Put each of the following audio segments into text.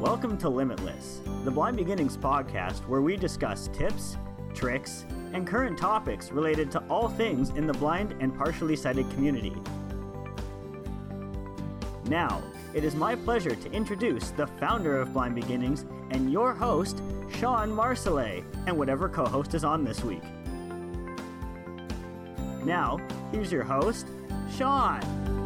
Welcome to Limitless, the Blind Beginnings podcast where we discuss tips, tricks, and current topics related to all things in the blind and partially sighted community. Now, it is my pleasure to introduce the founder of Blind Beginnings and your host, Sean Marcellet, and whatever co-host is on this week. Now, here's your host, Sean.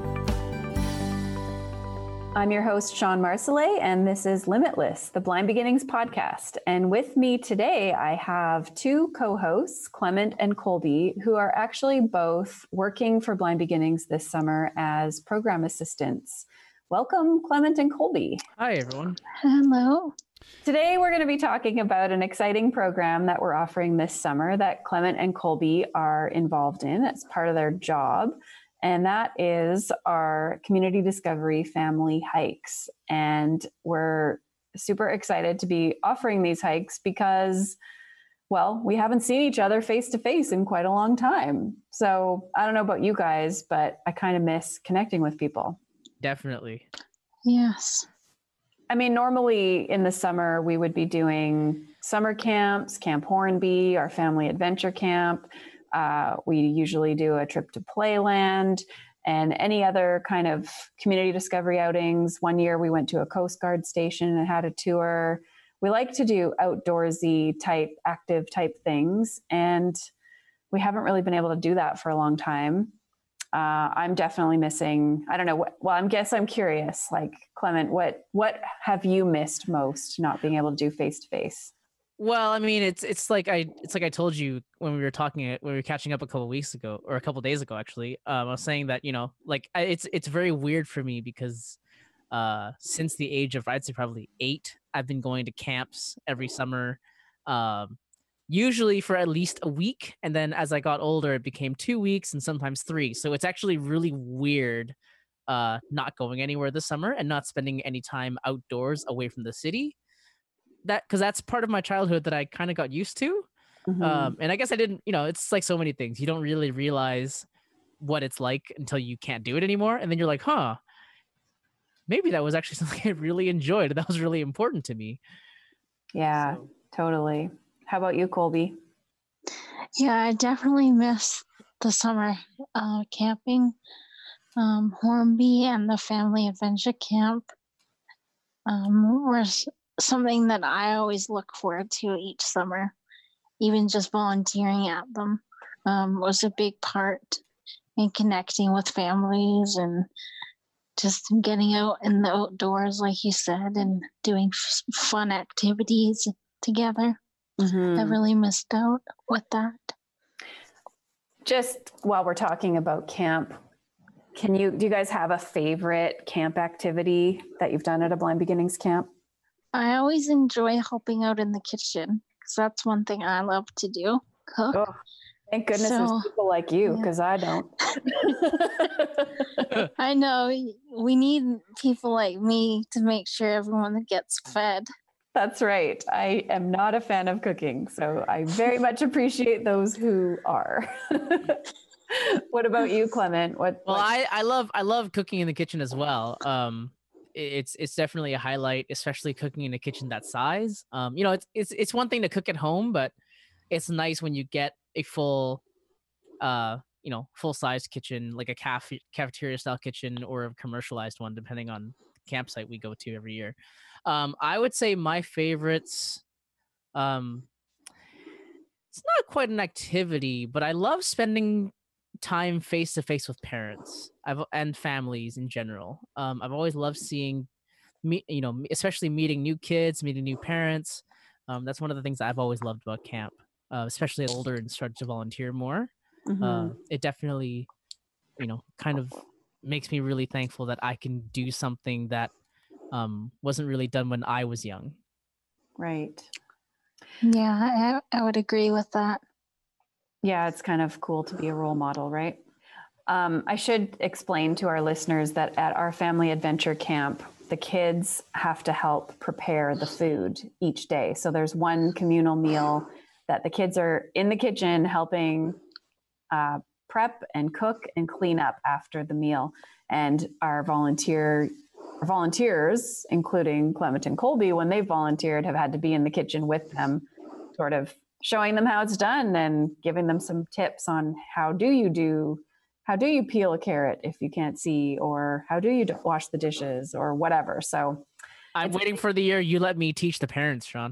I'm your host, Sean Marcellet, and this is Limitless, the Blind Beginnings podcast. And with me today, I have two co-hosts, Clement and Colby, who are actually both working for Blind Beginnings this summer as program assistants. Welcome, Clement and Colby. Hi, everyone. Hello. Today, we're going to be talking about an exciting program that we're offering this summer that Clement and Colby are involved in as part of their job. And that is our Community Discovery Family Hikes. And we're super excited to be offering these hikes because, well, we haven't seen each other face to face in quite a long time. So I don't know about you guys, but I kind of miss connecting with people. Definitely. Yes. I mean, normally in the summer, we would be doing summer camps, Camp Hornby, our family adventure camp. We usually do a trip to Playland and any other kind of community discovery outings. One year we went to a Coast Guard station and had a tour. We like to do outdoorsy type, active type things. And we haven't really been able to do that for a long time. I'm definitely missing, I don't know what, well, I'm curious, like Clement, what have you missed most not being able to do face to face? Well, I mean, it's like I told you when we were catching up a couple weeks ago or a couple days ago, actually. I was saying that, it's very weird for me because since the age of, I'd say probably 8, I've been going to camps every summer, usually for at least a week. And then as I got older, it became 2 weeks and sometimes 3. So it's actually really weird not going anywhere this summer and not spending any time outdoors away from the city. Because that's part of my childhood that I kind of got used to. Mm-hmm. And I guess I didn't, it's like so many things. You don't really realize what it's like until you can't do it anymore. And then you're like, maybe that was actually something I really enjoyed. That was really important to me. Yeah, totally. How about you, Colby? Yeah, I definitely miss the summer camping, Hornby and the family adventure camp. Was something that I always look forward to each summer. Even just volunteering at them was a big part in connecting with families and just getting out in the outdoors, like you said, and doing fun activities together. Mm-hmm. I really missed out with that. Just while we're talking about camp, do you guys have a favorite camp activity that you've done at a Blind Beginnings camp? I always enjoy helping out in the kitchen because that's one thing I love to do. Cook. Oh, thank goodness there's people like you because I don't. I know. We need people like me to make sure everyone gets fed. That's right. I am not a fan of cooking, so I very much appreciate those who are. What about you, Clement? I love cooking in the kitchen as well. It's definitely a highlight, especially cooking in a kitchen that size. It's one thing to cook at home, but it's nice when you get a full size kitchen, like a cafeteria style kitchen or a commercialized one, depending on the campsite we go to every year. I would say my favorites, it's not quite an activity, but I love spending time face to face with parents and families in general. I've always loved seeing especially meeting new kids, meeting new parents. That's one of the things I've always loved about camp, especially older and started to volunteer more. Mm-hmm. It definitely, kind of makes me really thankful that I can do something that wasn't really done when I was young. Right. Yeah, I would agree with that. Yeah, it's kind of cool to be a role model, right? I should explain to our listeners that at our family adventure camp, the kids have to help prepare the food each day. So there's one communal meal that the kids are in the kitchen helping prep and cook and clean up after the meal. And our volunteer volunteers, including Clement and Colby, when they volunteered, have had to be in the kitchen with them, sort of showing them how it's done and giving them some tips on how do you peel a carrot if you can't see, or how do you wash the dishes or whatever. So I'm waiting for the year you let me teach the parents, Sean.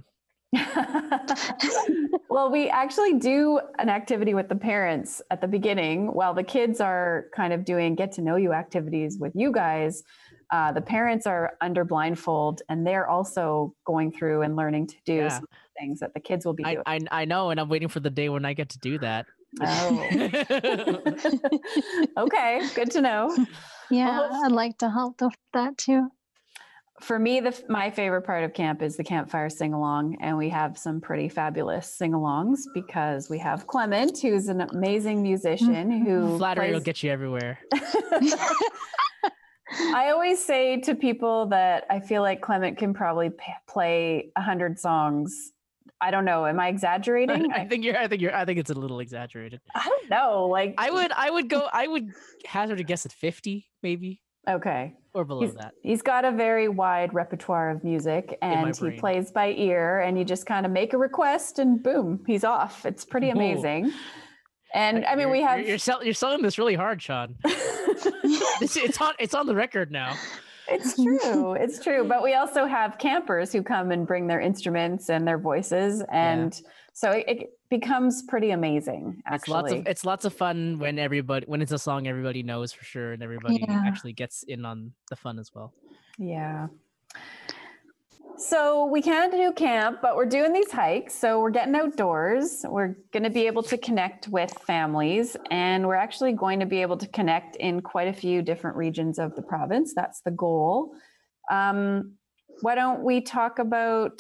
Well, we actually do an activity with the parents at the beginning while the kids are kind of doing get to know you activities with you guys. The parents are under blindfold and they're also going through and learning to do some things that the kids will be doing. I know, and I'm waiting for the day when I get to do that. Oh. Okay, good to know. Yeah, Well, I'd like to help with that too. for me, my favorite part of camp is the campfire sing-along, and we have some pretty fabulous sing-alongs because we have Clement, who's an amazing musician who Flattery will plays... get you everywhere. I always say to people that I feel like Clement can probably play 100 songs. I don't know. Am I exaggerating? I think it's a little exaggerated. I don't know. Like I would hazard a guess at 50, maybe. Okay. Or below that. He's got a very wide repertoire of music, and he plays by ear, and you just kind of make a request and boom, he's off. It's pretty amazing. And I mean, you're selling this really hard, Sean. It's on the record now. It's true. It's true. But we also have campers who come and bring their instruments and their voices. And so it becomes pretty amazing, actually. It's lots of fun when it's a song everybody knows for sure, and everybody actually gets in on the fun as well. Yeah. So we can't do camp, but we're doing these hikes. So we're getting outdoors. We're going to be able to connect with families, and we're actually going to be able to connect in quite a few different regions of the province. That's the goal. Why don't we talk about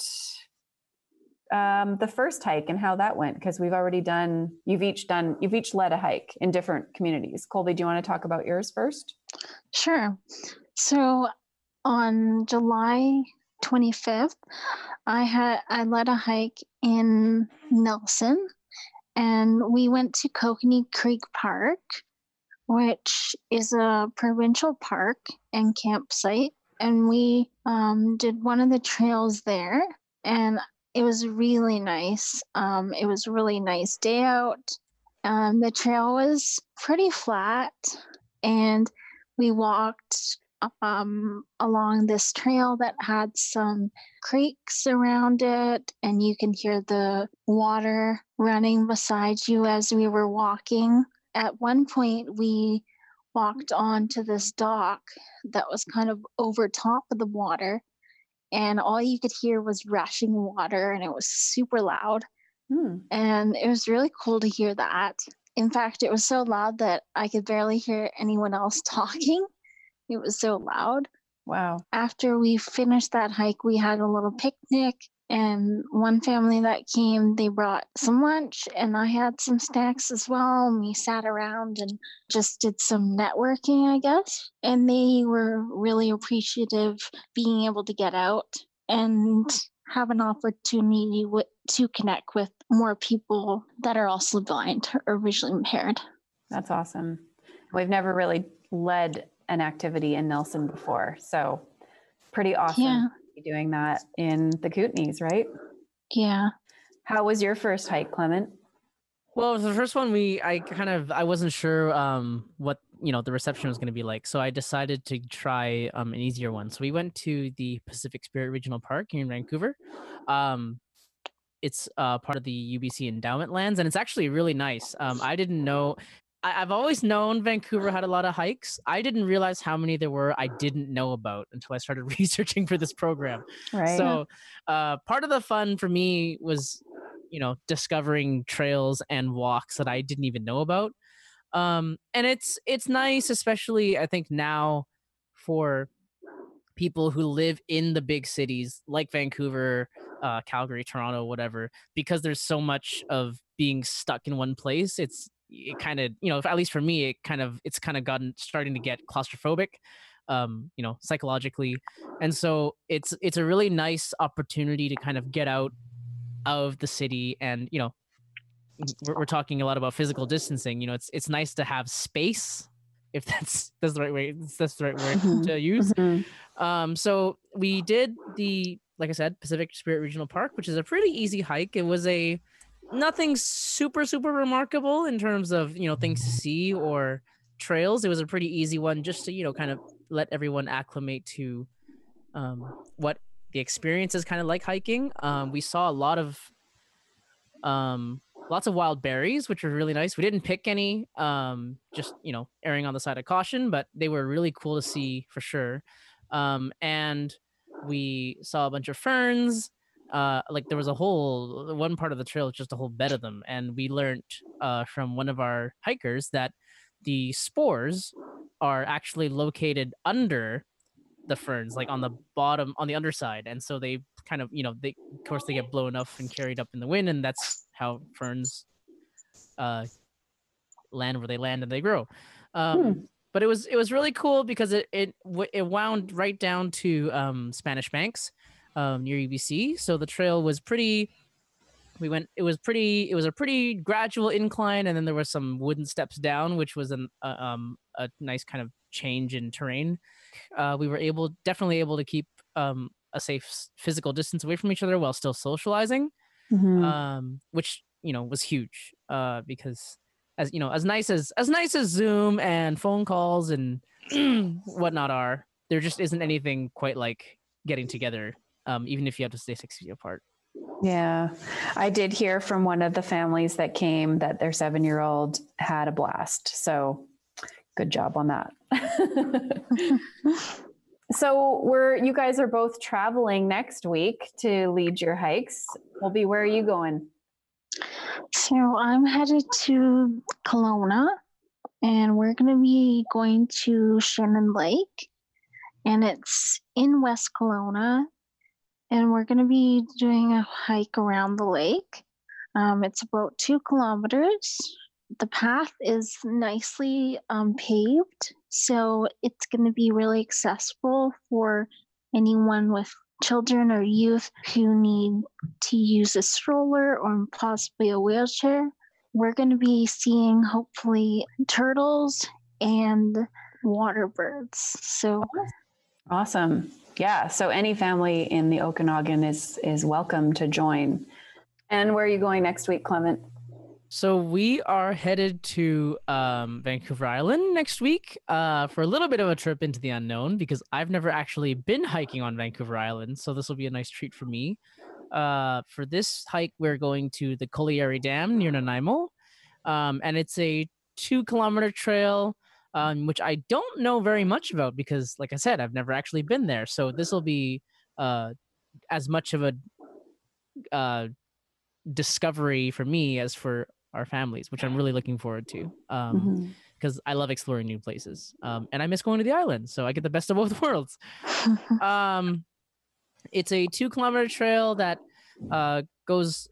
the first hike and how that went? Because you've each led a hike in different communities. Colby, do you want to talk about yours first? Sure. So on July 25th, I led a hike in Nelson, and we went to Kokanee Creek Park, which is a provincial park and campsite, and we did one of the trails there, and it was really nice. It was a really nice day out. The trail was pretty flat, and we walked along this trail that had some creeks around it, and you can hear the water running beside you as we were walking. At one point, we walked onto this dock that was kind of over top of the water, and all you could hear was rushing water, and it was super loud. And it was really cool to hear that. In fact, it was so loud that I could barely hear anyone else talking. It was so loud. Wow. After we finished that hike, we had a little picnic, and one family that came, they brought some lunch, and I had some snacks as well. And we sat around and just did some networking, I guess. And they were really appreciative being able to get out and have an opportunity to connect with more people that are also blind or visually impaired. That's awesome. We've never really led an activity in Nelson before, so pretty awesome to be doing that in the Kootenays, right? Yeah. How was your first hike, Clement? Well, the first one I wasn't sure what the reception was going to be like, so I decided to try an easier one. So we went to the Pacific Spirit Regional Park here in Vancouver. It's part of the UBC Endowment Lands, and it's actually really nice. I didn't know. I've always known Vancouver had a lot of hikes. I didn't realize how many there were I didn't know about until I started researching for this program. Right. So part of the fun for me was, discovering trails and walks that I didn't even know about. And it's nice, especially I think now for people who live in the big cities like Vancouver, Calgary, Toronto, whatever, because there's so much of being stuck in one place. It kind of, at least for me, it's kind of starting to get claustrophobic, psychologically. And so it's a really nice opportunity to kind of get out of the city. And, we're talking a lot about physical distancing. It's nice to have space if that's the right way. That's the right word Mhm. to use. Mhm. So we did like I said, Pacific Spirit Regional Park, which is a pretty easy hike. It was nothing super remarkable in terms of things to see or trails. It was a pretty easy one just to kind of let everyone acclimate to what the experience is kind of like hiking. We saw lots of wild berries, which were really nice. We didn't pick any, just erring on the side of caution, but they were really cool to see for sure. And we saw a bunch of ferns. Like there was one part of the trail, just a whole bed of them, and we learned from one of our hikers that the spores are actually located under the ferns, like on the bottom, on the underside, and so they kind of they of course they get blown up and carried up in the wind, and that's how ferns land where they land and they grow. But it was really cool because it wound right down to Spanish Banks near UBC. So the trail was pretty. It was a pretty gradual incline, and then there were some wooden steps down, which was a nice kind of change in terrain. We were definitely able to keep a safe physical distance away from each other while still socializing, which was huge because as nice as Zoom and phone calls and whatnot are, there just isn't anything quite like getting together, even if you have to stay 6 feet apart. Yeah, I did hear from one of the families that came that their 7-year-old had a blast. So good job on that. So you guys are both traveling next week to lead your hikes. Colby, where are you going? So I'm headed to Kelowna, and we're going to be going to Shannon Lake, and it's in West Kelowna. And we're going to be doing a hike around the lake. It's about 2 kilometers. The path is nicely paved, so it's going to be really accessible for anyone with children or youth who need to use a stroller or possibly a wheelchair. We're going to be seeing hopefully turtles and water birds. So awesome. Yeah. So any family in the Okanagan is welcome to join. And where are you going next week, Clement? So we are headed to Vancouver Island next week for a little bit of a trip into the unknown, because I've never actually been hiking on Vancouver Island. So this will be a nice treat for me. For this hike, we're going to the Colliery Dam near Nanaimo. And it's a 2-kilometer trail, which I don't know very much about because, like I said, I've never actually been there. So this will be as much of a discovery for me as for our families, which I'm really looking forward to because I love exploring new places. And I miss going to the island, so I get the best of both worlds. It's a 2-kilometer trail that goes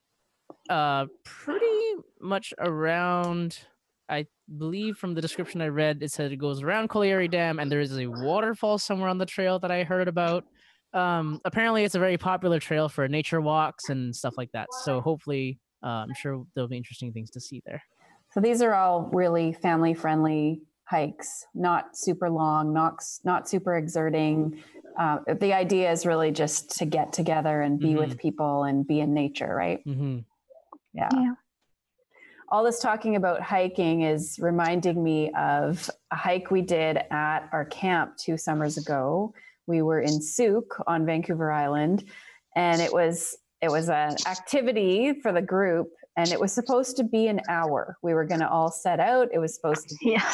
pretty much around, I believe from the description I read, it said it goes around Colliery Dam, and there is a waterfall somewhere on the trail that I heard about. Apparently it's a very popular trail for nature walks and stuff like that. So hopefully, I'm sure there'll be interesting things to see there. So these are all really family-friendly hikes, not super long, not super exerting. The idea is really just to get together and be with people and be in nature, right? Yeah. All this talking about hiking is reminding me of a hike we did at our camp 2 summers ago. We were in Souk on Vancouver Island, and it was an activity for the group, and it was supposed to be an hour. We were going to all set out. It was supposed to be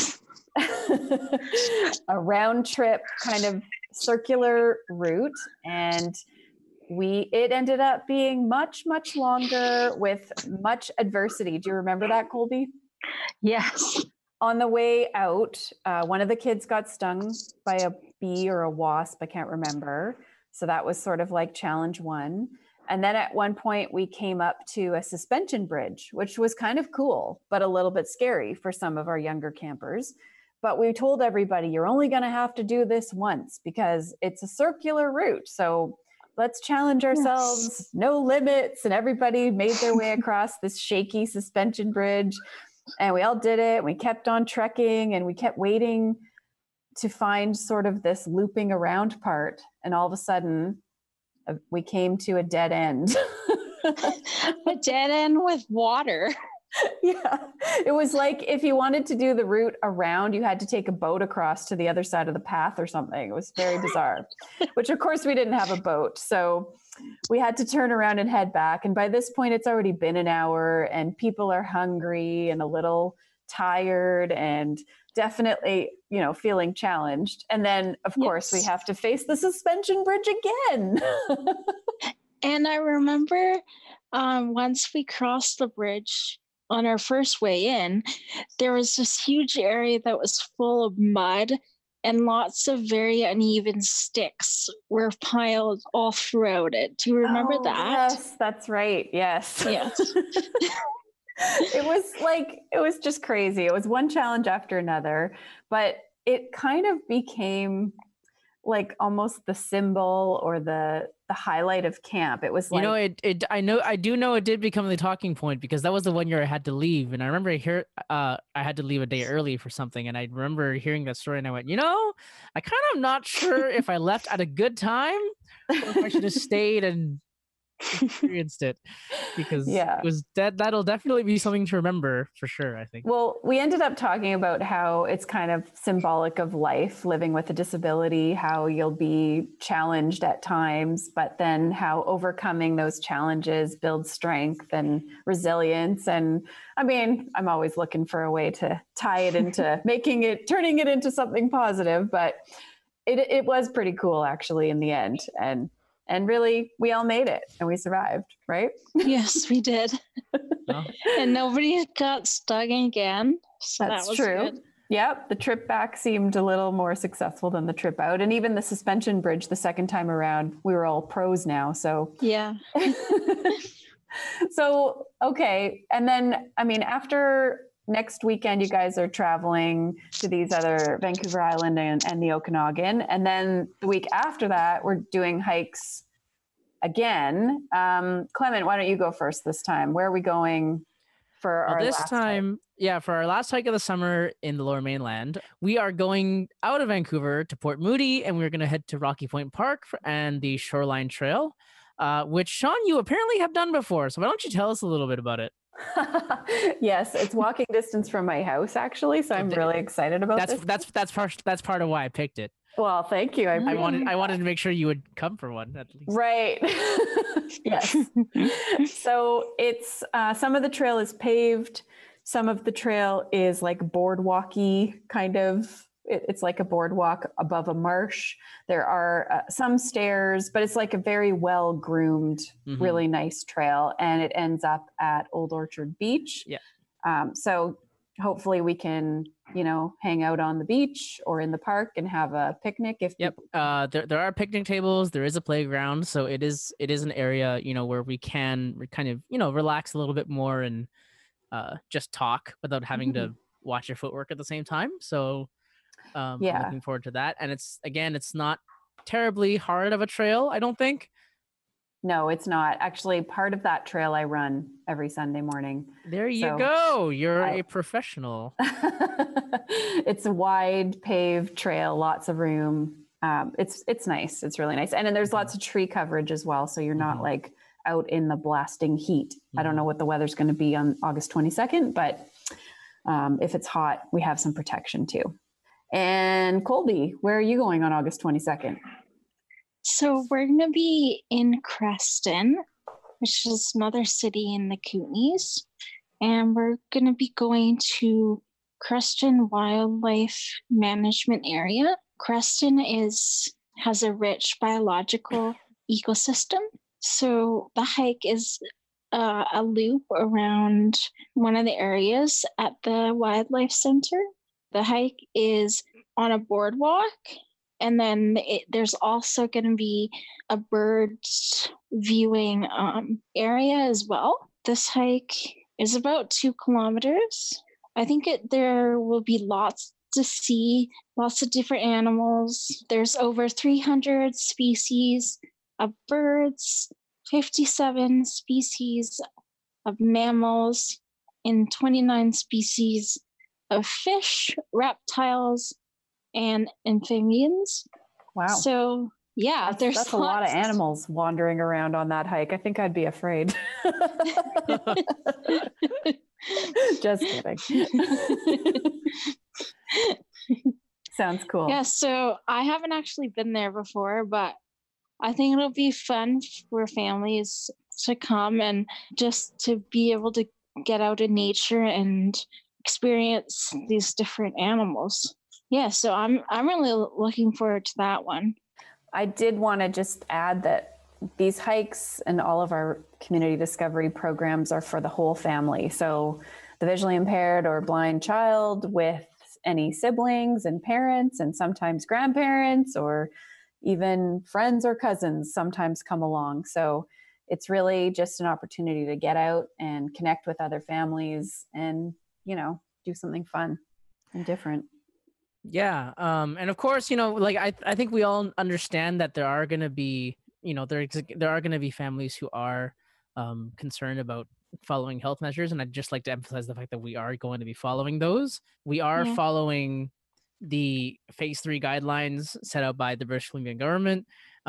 a round trip kind of circular route, and it ended up being much, much longer with much adversity. Do you remember that, Colby? Yes. On the way out, one of the kids got stung by a bee or a wasp. I can't remember. So that was sort of like challenge 1. And then at one point we came up to a suspension bridge, which was kind of cool, but a little bit scary for some of our younger campers. But we told everybody, you're only going to have to do this once because it's a circular route. So let's challenge ourselves. Yes. No limits. And everybody made their way across this shaky suspension bridge. And we all did it. We kept on trekking and we kept waiting to find sort of this looping around part. And all of a sudden, we came to a dead end. A dead end with water. Yeah. It was like if you wanted to do the route around, you had to take a boat across to the other side of the path or something. It was very bizarre, which of course we didn't have a boat. So we had to turn around and head back. And by this point, it's already been an hour and people are hungry and a little tired and definitely, feeling challenged. And then, of course, we have to face the suspension bridge again. And I remember once we crossed the bridge on our first way in, there was this huge area that was full of mud and lots of very uneven sticks were piled all throughout it. Do you remember that? Yes, that's right. Yes. Yes. It was just crazy. It was one challenge after another, but it kind of became like almost the symbol or the highlight of camp. It was like, I do know it did become the talking point because that was the one year I had to leave. And I remember I had to leave a day early for something. And I remember hearing that story and I went, I kind of not sure if I left at a good time or if I should have stayed and experienced it, because it was that'll definitely be something to remember for sure, I think. Well, we ended up talking about how it's kind of symbolic of life, living with a disability, how you'll be challenged at times, but then how overcoming those challenges builds strength and resilience. And I mean, I'm always looking for a way to tie it into turning it into something positive, but it was pretty cool actually in the end. And really, we all made it and we survived, right? Yes, we did. And nobody got stung again. So That's that was true. Good. Yep. The trip back seemed a little more successful than the trip out. And even the suspension bridge the second time around, we were all pros now. So, yeah. So, okay. And then, I mean, after next weekend, you guys are traveling to these other Vancouver Island and the Okanagan. And then the week after that, we're doing hikes again. Clement, why don't you go first this time? Where are we going for our this last time? hike? Yeah, for our last hike of the summer in the Lower Mainland, we are going out of Vancouver to Port Moody, and we're going to head to Rocky Point Park and the Shoreline Trail, which, Sean, you apparently have done before. So why don't you tell us a little bit about it? Yes, it's walking distance from my house actually, so I'm really excited about this. That's part of why I picked it. Well, thank you. I wanted to make sure you would come for one at least. Right. Yes. So it's some of the trail is paved, some of the trail is like boardwalky kind of. It's like a boardwalk above a marsh. There are some stairs, but it's like a very well groomed, really nice trail. And it ends up at Old Orchard Beach. Yeah. So hopefully we can, hang out on the beach or in the park and have a picnic. There are picnic tables. There is a playground. So it is an area, where we can kind of, relax a little bit more and just talk without having to watch your footwork at the same time. So I'm looking forward to that. And it's not terribly hard of a trail, I don't think. No, it's not. Actually, part of that trail I run every Sunday morning. There you go. You're a professional. It's a wide paved trail, lots of room. It's nice. It's really nice. And then there's lots of tree coverage as well. So you're not like out in the blasting heat. I don't know what the weather's going to be on August 22nd, but if it's hot, we have some protection too. And Colby, where are you going on August 22nd? So we're going to be in Creston, which is another city in the Kootenays. And we're going to be going to Creston Wildlife Management Area. Creston has a rich biological ecosystem. So the hike is a loop around one of the areas at the Wildlife Center. The hike is on a boardwalk, and then there's also going to be a bird viewing area as well. This hike is about 2 kilometers. I think there will be lots to see, lots of different animals. There's over 300 species of birds, 57 species of mammals, in 29 species of fish, reptiles, and amphibians. Wow. So yeah, That's a lot of animals wandering around on that hike. I think I'd be afraid. Just kidding. Sounds cool. Yeah, so I haven't actually been there before, but I think it'll be fun for families to come and just to be able to get out in nature and experience these different animals. Yeah, so I'm really looking forward to that one. I did want to just add that these hikes and all of our community discovery programs are for the whole family. So the visually impaired or blind child with any siblings and parents and sometimes grandparents or even friends or cousins sometimes come along. So it's really just an opportunity to get out and connect with other families and, do something fun and different. Yeah. And of course, like I think we all understand that there are going to be, there are going to be families who are concerned about following health measures. And I'd just like to emphasize the fact that we are going to be following those. We are following the phase 3 guidelines set out by the British Columbia government,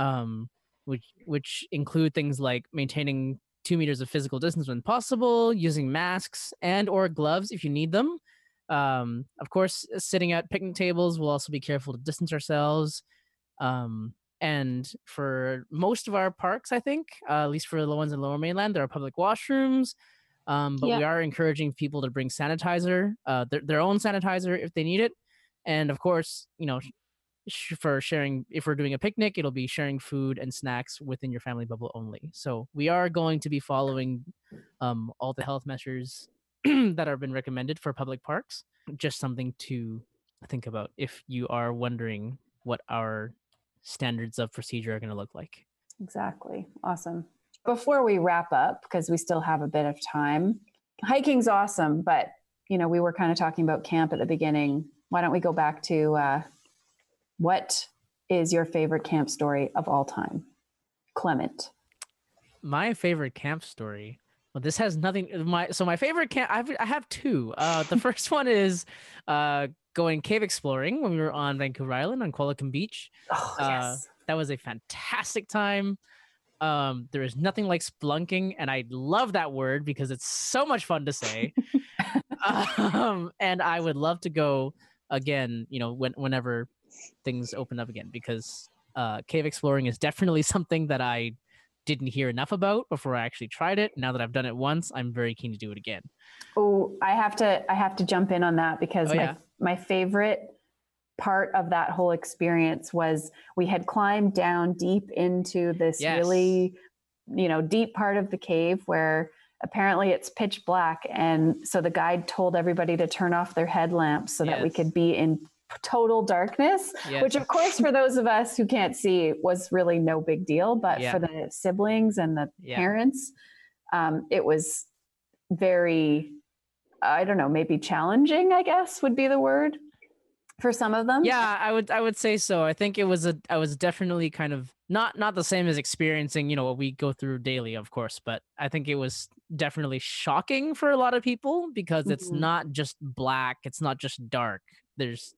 which include things like maintaining 2 meters of physical distance when possible, using masks and or gloves if you need them. Of course, sitting at picnic tables, we'll also be careful to distance ourselves. And for most of our parks, I think, at least for the ones in Lower Mainland, there are public washrooms. But we are encouraging people to bring sanitizer, their own sanitizer if they need it. And of course, for sharing, if we're doing a picnic, it'll be sharing food and snacks within your family bubble only. So we are going to be following all the health measures that have been recommended for public parks. Just something to think about if you are wondering what our standards of procedure are going to look like. Exactly. Awesome. Before we wrap up, because we still have a bit of time, hiking's awesome, but we were kind of talking about camp at the beginning. Why don't we go back to what is your favorite camp story of all time? Clement. My favorite camp story. Well, this has nothing. My favorite camp. I have two. The first one is going cave exploring when we were on Vancouver Island on Qualicum Beach. Oh, yes. That was a fantastic time. There is nothing like splunking, and I love that word because it's so much fun to say. And I would love to go again, whenever things open up again, because cave exploring is definitely something that I didn't hear enough about before I actually tried it. Now that I've done it once, I'm very keen to do it again. Oh, I have to jump in on that because my favorite part of that whole experience was we had climbed down deep into this really, deep part of the cave where apparently it's pitch black. And so the guide told everybody to turn off their headlamps so that we could be in total darkness, which of course for those of us who can't see was really no big deal, but for the siblings and the parents, it was very, I don't know, maybe challenging, I guess would be the word for some of them. Yeah, I would say so. I think I was definitely kind of not the same as experiencing, what we go through daily, of course, but I think it was definitely shocking for a lot of people because it's not just black, it's not just dark. There's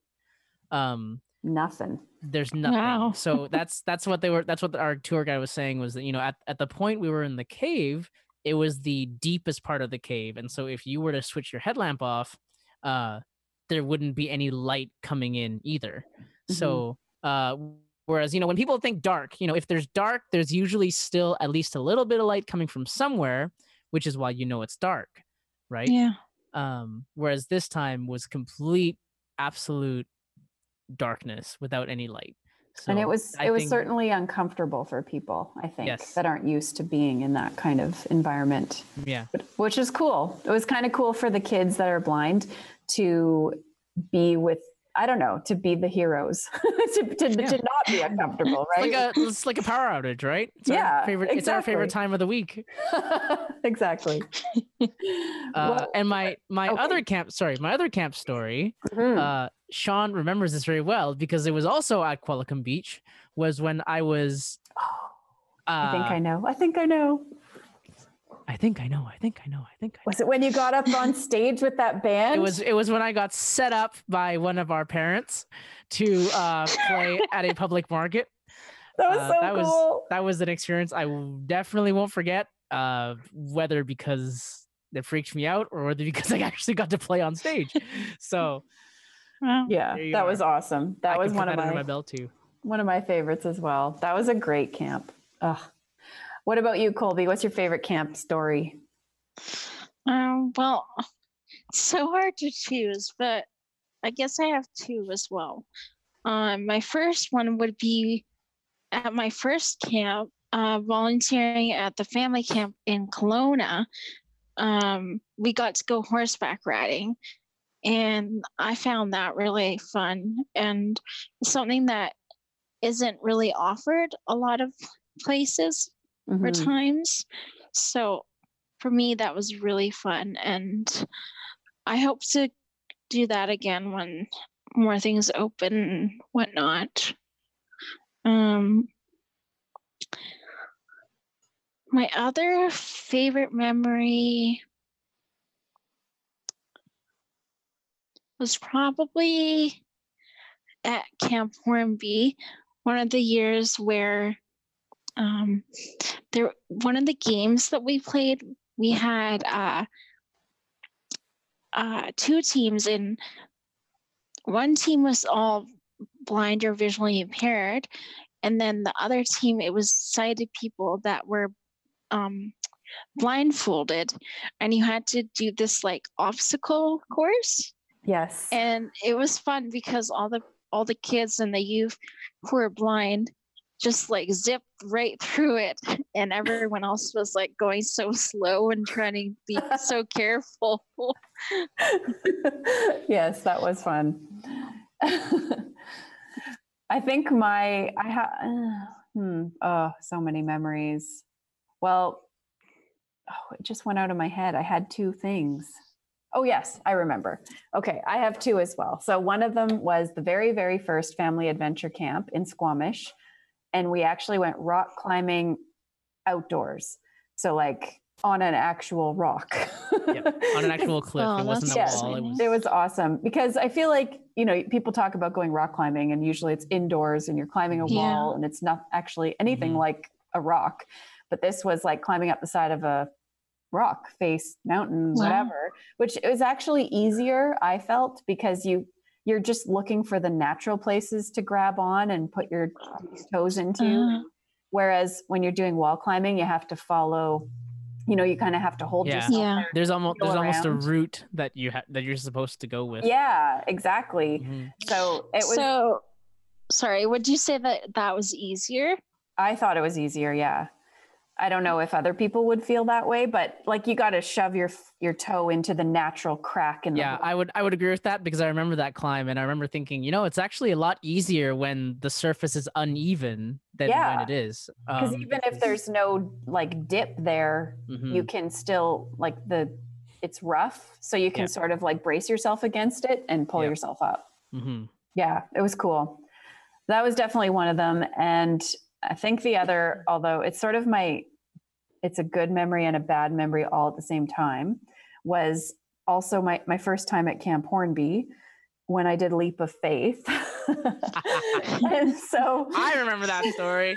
nothing. There's nothing. Wow. So that's what our tour guide was saying was that, at the point we were in the cave, it was the deepest part of the cave. And so if you were to switch your headlamp off, there wouldn't be any light coming in either. So, whereas, when people think dark, if there's dark, there's usually still at least a little bit of light coming from somewhere, which is why it's dark, right? Yeah. Whereas this time was complete, absolute darkness without any light. So and it was certainly uncomfortable for people, I think, that aren't used to being in that kind of environment. Yeah. Which is cool. It was kind of cool for the kids that are blind to be with, I don't know, to be the heroes, to not be uncomfortable, right? It's like a power outage, right? It's It's our favorite time of the week. Exactly. And my other camp story, Sean remembers this very well because it was also at Qualicum Beach, was when I was... I think I know. I think I know. Was it when you got up on stage with that band? It was when I got set up by one of our parents to play at a public market. That was so cool. That was an experience I definitely won't forget. Whether because it freaked me out or whether because I actually got to play on stage. So yeah, that was awesome. That was one of my belt too. One of my favorites as well. That was a great camp. Ugh. What about you, Colby? What's your favorite camp story? Well, it's so hard to choose, but I guess I have two as well. My first one would be at my first camp, volunteering at the family camp in Kelowna. We got to go horseback riding, and I found that really fun and something that isn't really offered a lot of places or times. So for me, that was really fun, and I hope to do that again when more things open and whatnot. My other favorite memory was probably at Camp Hornby, one of the years where one of the games that we played, we had two teams, and one team was all blind or visually impaired, and then the other team, it was sighted people that were blindfolded, and you had to do this like obstacle course. Yes. And it was fun because all the kids and the youth who were blind just like zipped right through it, and everyone else was like going so slow and trying to be so careful. Yes, that was fun. I think so many memories. Well, it just went out of my head. I had two things. Oh, yes, I remember. Okay, I have two as well. So one of them was the very, very first family adventure camp in Squamish. And we actually went rock climbing outdoors. So like on an actual rock. Yep, on an actual cliff. It wasn't a wall. It was awesome because I feel like, people talk about going rock climbing and usually it's indoors and you're climbing a wall and it's not actually anything like a rock. But this was like climbing up the side of a rock face, mountain, whatever, which was actually easier, I felt, because you're just looking for the natural places to grab on and put your toes into. Whereas when you're doing wall climbing, you have to follow, you kind of have to hold yourself. Yeah. There's almost a route that you're supposed to go with. Yeah, exactly. So it was. So, sorry, would you say that was easier? I thought it was easier. Yeah. I don't know if other people would feel that way, but like you got to shove your toe into the natural crack in the wall. I would agree with that because I remember that climb and I remember thinking, it's actually a lot easier when the surface is uneven than when it is. Because even if there's no like dip there, you can still like it's rough, so you can sort of like brace yourself against it and pull yourself up. Yeah, it was cool. That was definitely one of them. And I think the other, although it's sort of it's a good memory and a bad memory all at the same time, was also my first time at Camp Hornby when I did Leap of Faith. And so I remember that story.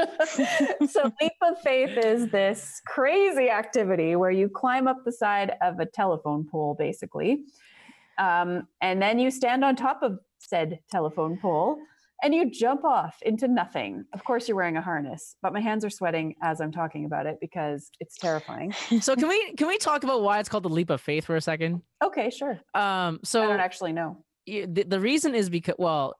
So Leap of Faith is this crazy activity where you climb up the side of a telephone pole, basically. And then you stand on top of said telephone pole and you jump off into nothing. Of course, you're wearing a harness, but my hands are sweating as I'm talking about it because it's terrifying. So can we talk about why it's called the Leap of Faith for a second? Okay, sure. So I don't actually know. The reason is because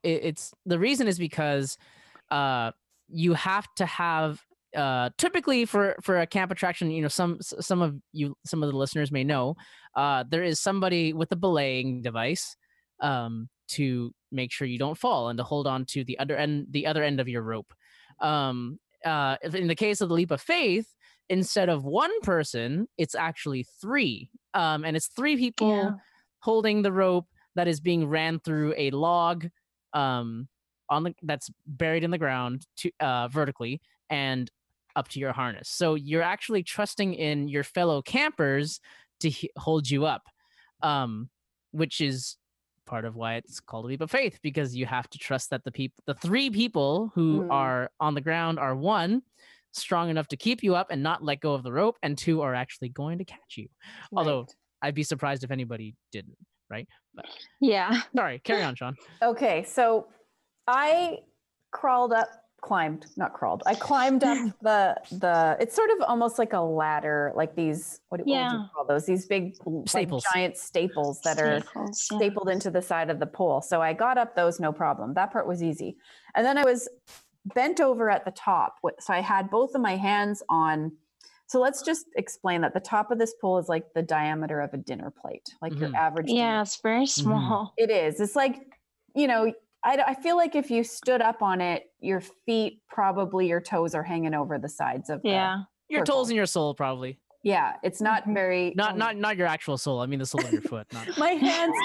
you have to have typically for a camp attraction, some of the listeners may know, there is somebody with a belaying device to make sure you don't fall and to hold on to the other end of your rope. In the case of the Leap of Faith, instead of one person, it's actually three, and it's three people holding the rope that is being ran through a log that's buried in the ground vertically, and up to your harness. So you're actually trusting in your fellow campers to hold you up, which is part of why it's called a leap of faith, because you have to trust that the three people who are on the ground are, one, strong enough to keep you up and not let go of the rope, and two, are actually going to catch you. Right. Although I'd be surprised if anybody didn't, right? But, yeah. Sorry, carry on, Sean. Okay, so I climbed up the it's sort of almost like a ladder, like these, what would you call those? These big staples, like giant staples that are stapled into the side of the pole. So I got up those, no problem. That part was easy. And then I was bent over at the top. So I had both of my hands on. So let's just explain that the top of this pole is like the diameter of a dinner plate, like your average. Yeah, it's very small. It is. It's like, I feel like if you stood up on it, your feet, probably your toes are hanging over the sides of your toes and your sole, probably. Yeah, it's not very not your actual sole. I mean the sole of your foot. Not... My hands.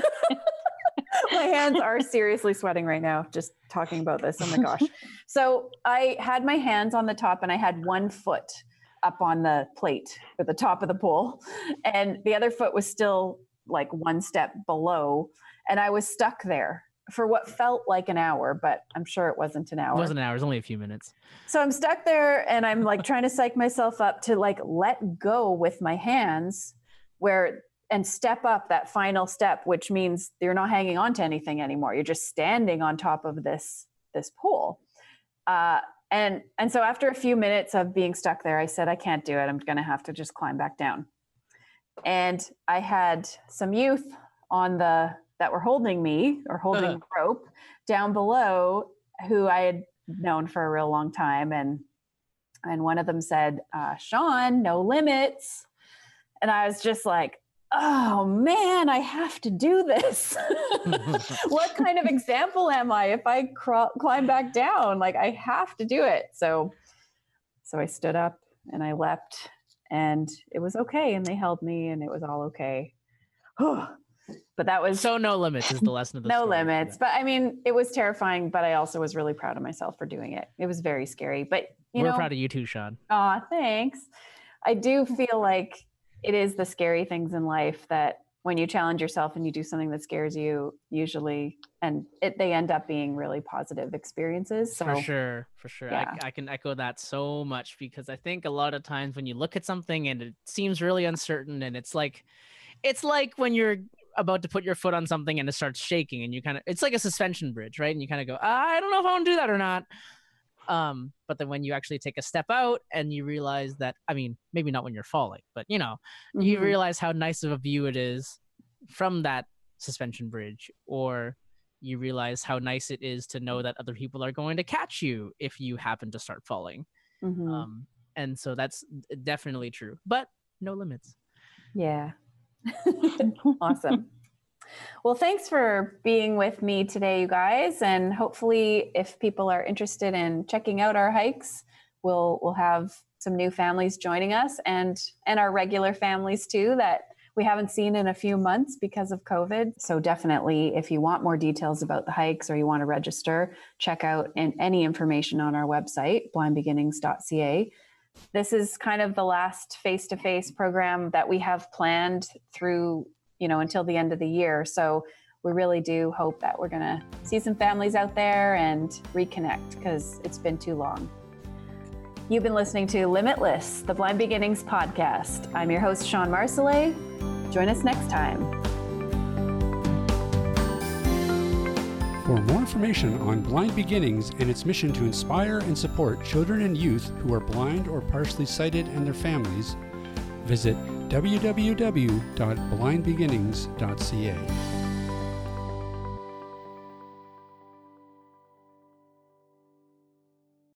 My hands are seriously sweating right now just talking about this. Oh my gosh! So I had my hands on the top, and I had one foot up on the plate at the top of the pole, and the other foot was still like one step below, and I was stuck there for what felt like an hour, but I'm sure it wasn't an hour. It wasn't an hour, it was only a few minutes. So I'm stuck there, and I'm like trying to psych myself up to like let go with my hands and step up that final step, which means you're not hanging on to anything anymore. You're just standing on top of this pole. And so after a few minutes of being stuck there, I said, I can't do it. I'm going to have to just climb back down. And I had some youth that were holding me or holding the rope down below, who I had known for a real long time. And one of them said, Sean, no limits. And I was just like, oh man, I have to do this. What kind of example am I if I climb back down? Like, I have to do it. So I stood up and I leapt, and it was okay. And they held me, and it was all okay. But that was so no limits is the lesson of the no story. limits. But I mean, it was terrifying, but I also was really proud of myself for doing it. It was very scary, but we're proud of you too, Sean. Aw, thanks. I do feel like it is the scary things in life that when you challenge yourself and you do something that scares you, usually, they end up being really positive experiences. So for sure. Yeah. I can echo that so much, because I think a lot of times when you look at something and it seems really uncertain, and it's like when you're about to put your foot on something and it starts shaking, and it's like a suspension bridge, right? And you kind of go, I don't know if I want to do that or not. But then when you actually take a step out and you realize that, I mean, maybe not when you're falling, but you realize how nice of a view it is from that suspension bridge, or you realize how nice it is to know that other people are going to catch you if you happen to start falling. And so that's definitely true, but no limits. Yeah. Awesome. Well, thanks for being with me today, you guys. And hopefully if people are interested in checking out our hikes, we'll have some new families joining us, and our regular families too that we haven't seen in a few months because of COVID. So definitely, if you want more details about the hikes or you want to register, check out any information on our website, blindbeginnings.ca. This is kind of the last face-to-face program that we have planned through, until the end of the year. So we really do hope that we're going to see some families out there and reconnect, because it's been too long. You've been listening to Limitless, the Blind Beginnings podcast. I'm your host, Sean Marcellet. Join us next time. For more information on Blind Beginnings and its mission to inspire and support children and youth who are blind or partially sighted and their families, visit www.blindbeginnings.ca.